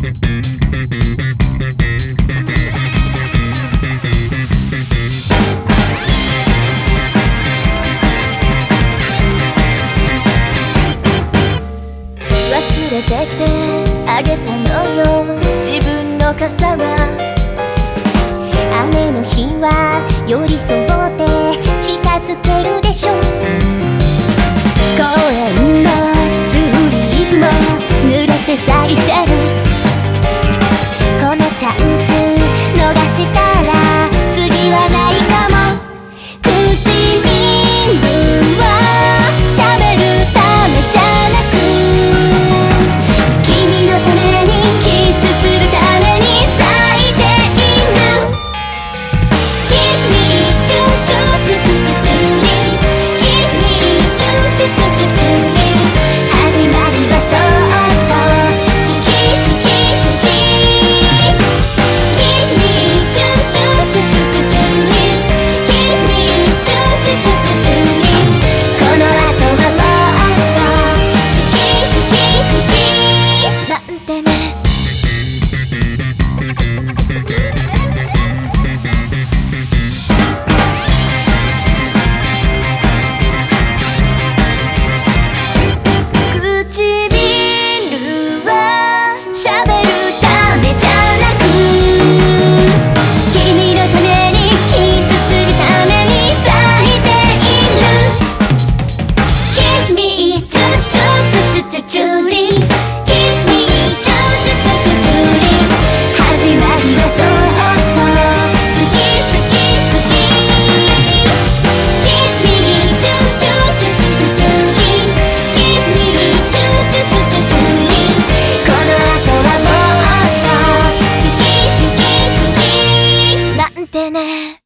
忘れてきてあげたのよ自分の傘は。雨の日は寄り添って近づけるでしょ。公園のチューリップも濡れて咲いてる。このチャンス逃したら次はないかも。唇は喋るためじゃなく君のためにキスするために咲いている。 Kiss me チューチューチュチュチュチュリ Kiss me チューチュチュチュチュリ始まりはそっと好き好き好き Kiss me チューチューチュチュチュチュリ Kiss me チューチュチュチュチュリこの後はもっと好き好き好きなんてね。唇は喋るためじゃなく君のためにキスするために咲いている。 Kiss me チュチュチュチュチュチュリ Kiss me チュチュチュチュチュリ始まりはそっと好き好き好き Kiss me チュチュチュチュチュチュリ Kiss me チュチュチュチュチュリこの後はもっと好き好き好きなんてね。